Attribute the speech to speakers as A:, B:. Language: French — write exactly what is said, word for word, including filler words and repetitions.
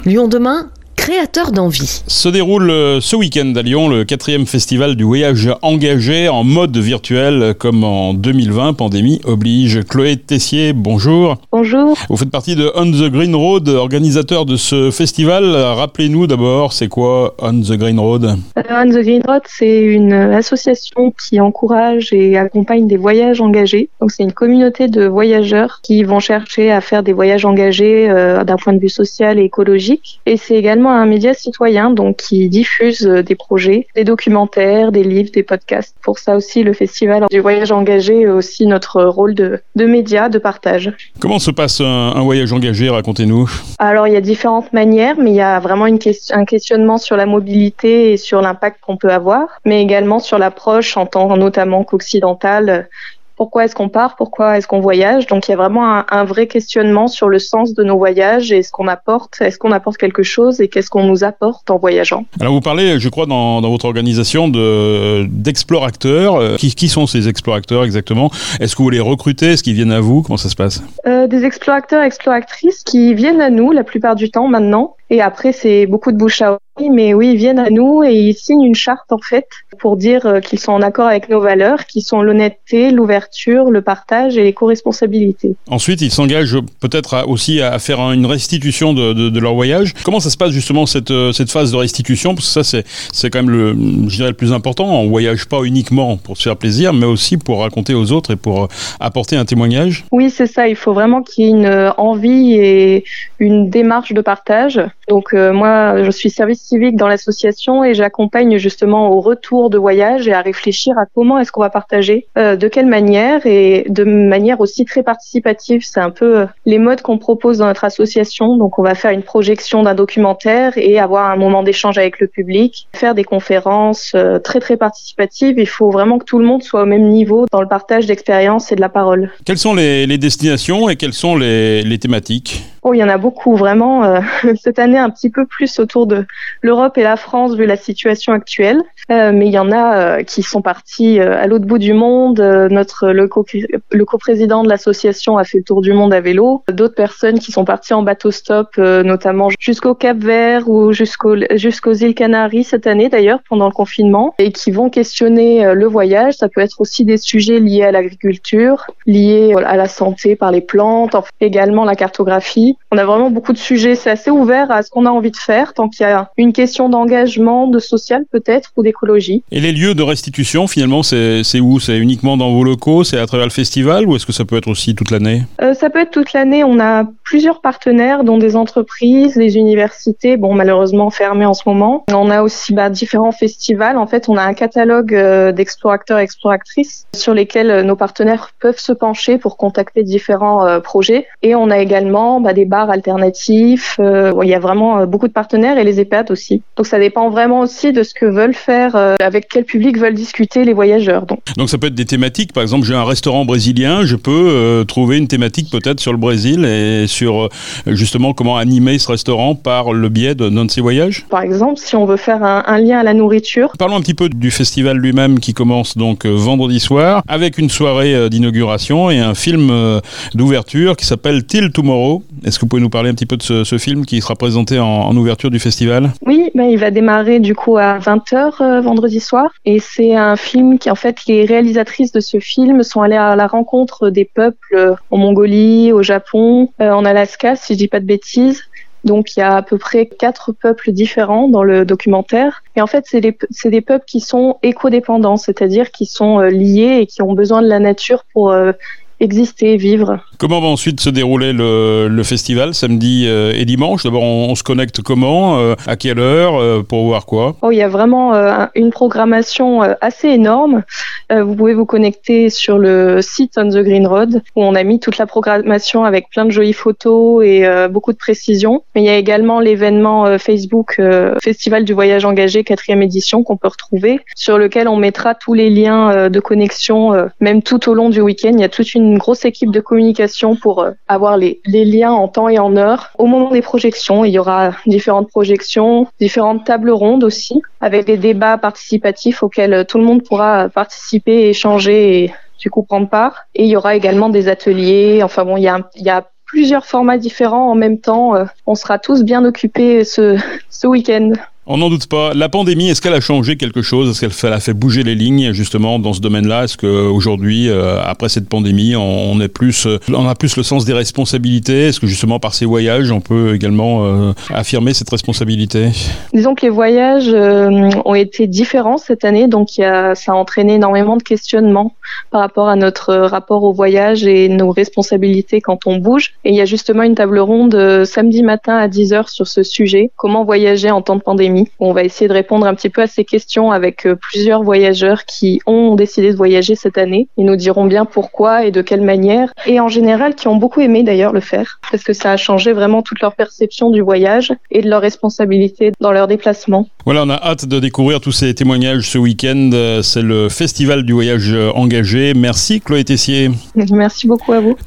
A: Lyon demain, créateur d'envie.
B: Se déroule ce week-end à Lyon le quatrième festival du voyage engagé en mode virtuel comme en deux mille vingt, pandémie oblige. Chloé Tessier, bonjour.
C: Bonjour.
B: Vous faites partie de On the Green Road, organisateur de ce festival. Rappelez-nous d'abord, c'est quoi On the Green Road ?
C: On the Green Road, c'est une association qui encourage et accompagne des voyages engagés. Donc c'est une communauté de voyageurs qui vont chercher à faire des voyages engagés euh, d'un point de vue social et écologique. Et c'est également un média citoyen donc qui diffuse des projets, des documentaires, des livres, des podcasts. Pour ça aussi, le festival du voyage engagé est aussi notre rôle de, de média, de partage.
B: Comment se passe un, un voyage engagé ? Racontez-nous.
C: Alors, il y a différentes manières, mais il y a vraiment une question, un questionnement sur la mobilité et sur l'impact qu'on peut avoir, mais également sur l'approche en tant notamment qu'occidentale. Pourquoi est-ce qu'on part ? Pourquoi est-ce qu'on voyage ? Donc, il y a vraiment un, un vrai questionnement sur le sens de nos voyages et ce qu'on apporte. Est-ce qu'on apporte quelque chose et qu'est-ce qu'on nous apporte en voyageant ?
B: Alors, vous parlez, je crois, dans, dans votre organisation de, d'explorateurs. Qui, qui sont ces explorateurs exactement ? Est-ce que vous les recrutez ? Est-ce qu'ils viennent à vous ? Comment ça se passe ?
C: euh, Des explorateurs, exploratrices qui viennent à nous la plupart du temps maintenant. Et après, c'est beaucoup de bouche à oreille, mais oui, ils viennent à nous et ils signent une charte, en fait, pour dire qu'ils sont en accord avec nos valeurs, qui sont l'honnêteté, l'ouverture, le partage et l'éco-responsabilité.
B: Ensuite, ils s'engagent peut-être à, aussi à faire une restitution de, de, de leur voyage. Comment ça se passe justement cette, cette phase de restitution ? Parce que ça, c'est, c'est quand même le, je dirais, le plus important. On voyage pas uniquement pour se faire plaisir, mais aussi pour raconter aux autres et pour apporter un témoignage.
C: Oui, c'est ça. Il faut vraiment qu'il y ait une envie et une démarche de partage. Donc euh, moi, je suis service civique dans l'association et j'accompagne justement au retour de voyage et à réfléchir à comment est-ce qu'on va partager, euh, de quelle manière et de manière aussi très participative. C'est un peu les modes qu'on propose dans notre association. Donc on va faire une projection d'un documentaire et avoir un moment d'échange avec le public, faire des conférences euh, très très participatives. Il faut vraiment que tout le monde soit au même niveau dans le partage d'expériences et de la parole.
B: Quelles sont les, les destinations et quelles sont les, les thématiques ?
C: Oh, il y en a beaucoup, vraiment. Euh, cette année, un petit peu plus autour de l'Europe et la France, vu la situation actuelle. Euh, mais il y en a euh, qui sont partis euh, à l'autre bout du monde. Euh, notre le, co- le coprésident de l'association a fait le tour du monde à vélo. D'autres personnes qui sont parties en bateau-stop, euh, notamment jusqu'au Cap-Vert ou jusqu'au, jusqu'aux îles Canaries cette année, d'ailleurs, pendant le confinement, et qui vont questionner euh, le voyage. Ça peut être aussi des sujets liés à l'agriculture, liés à la santé par les plantes, enfin, également la cartographie. On a vraiment beaucoup de sujets, c'est assez ouvert à ce qu'on a envie de faire, tant qu'il y a une question d'engagement, de social peut-être, ou d'écologie.
B: Et les lieux de restitution, finalement, c'est, c'est où ? C'est uniquement dans vos locaux ? C'est à travers le festival ? Ou est-ce que ça peut être aussi toute l'année ?
C: euh, Ça peut être toute l'année. On a plusieurs partenaires, dont des entreprises, des universités, bon malheureusement fermées en ce moment. On a aussi bah, différents festivals. En fait, on a un catalogue euh, d'explorateurs et exploratrices sur lesquels euh, nos partenaires peuvent se pencher pour contacter différents euh, projets. Et on a également bah, des bars alternatifs. Euh, il y a vraiment euh, beaucoup de partenaires et les EHPAD aussi. Donc ça dépend vraiment aussi de ce que veulent faire, euh, avec quel public veulent discuter les voyageurs. Donc.
B: donc ça peut être des thématiques. Par exemple, j'ai un restaurant brésilien, je peux euh, trouver une thématique peut-être sur le Brésil et sur euh, justement comment animer ce restaurant par le biais de, d'un de ces voyages.
C: Par exemple, si on veut faire un, un lien à la nourriture.
B: Parlons un petit peu du festival lui-même qui commence donc euh, vendredi soir avec une soirée euh, d'inauguration et un film euh, d'ouverture qui s'appelle Till Tomorrow. Est-ce que vous pouvez nous parler un petit peu de ce, ce film qui sera présenté en, en ouverture du festival ?
C: Oui, ben, il va démarrer du coup à vingt heures euh, vendredi soir. Et c'est un film qui, en fait, les réalisatrices de ce film sont allées à la rencontre des peuples euh, en Mongolie, au Japon, euh, en Alaska, si je dis pas de bêtises. Donc, il y a à peu près quatre peuples différents dans le documentaire. Et en fait, c'est des, c'est des peuples qui sont écodépendants, c'est-à-dire qui sont euh, liés et qui ont besoin de la nature pour euh, exister, vivre.
B: Comment va ensuite se dérouler le, le festival, samedi euh, et dimanche ? D'abord, on, on se connecte comment ? euh, À quelle heure ? euh, Pour voir quoi ?
C: Oh, il y a vraiment euh, une programmation euh, assez énorme. Euh, vous pouvez vous connecter sur le site On the Green Road, où on a mis toute la programmation avec plein de jolies photos et euh, beaucoup de précision. Mais il y a également l'événement euh, Facebook euh, Festival du voyage engagé, quatrième édition, qu'on peut retrouver, sur lequel on mettra tous les liens euh, de connexion, euh, même tout au long du week-end. Il y a toute une grosse équipe de communication pour avoir les, les liens en temps et en heure. Au moment des projections, il y aura différentes projections, différentes tables rondes aussi, avec des débats participatifs auxquels tout le monde pourra participer, échanger et du coup prendre part. Et il y aura également des ateliers. Enfin bon, il y a, il y a plusieurs formats différents en même temps. Euh, on sera tous bien occupés ce, ce week-end.
B: On n'en doute pas. La pandémie, est-ce qu'elle a changé quelque chose? Est-ce qu'elle fait, elle a fait bouger les lignes justement dans ce domaine-là? Est-ce qu'aujourd'hui, euh, après cette pandémie, on, est plus, euh, on a plus le sens des responsabilités? Est-ce que justement par ces voyages, on peut également euh, affirmer cette responsabilité?
C: Disons que les voyages euh, ont été différents cette année, donc il y a, ça a entraîné énormément de questionnements par rapport à notre rapport au voyage et nos responsabilités quand on bouge. Et il y a justement une table ronde euh, samedi matin à dix heures sur ce sujet, comment voyager en temps de pandémie. On va essayer de répondre un petit peu à ces questions avec euh, plusieurs voyageurs qui ont décidé de voyager cette année. Ils nous diront bien pourquoi et de quelle manière. Et en général, qui ont beaucoup aimé d'ailleurs le faire, parce que ça a changé vraiment toute leur perception du voyage et de leurs responsabilités dans leurs déplacements.
B: Voilà, on a hâte de découvrir tous ces témoignages ce week-end. C'est le Festival du voyage engagé. Merci Chloé Tessier.
C: Merci beaucoup à vous.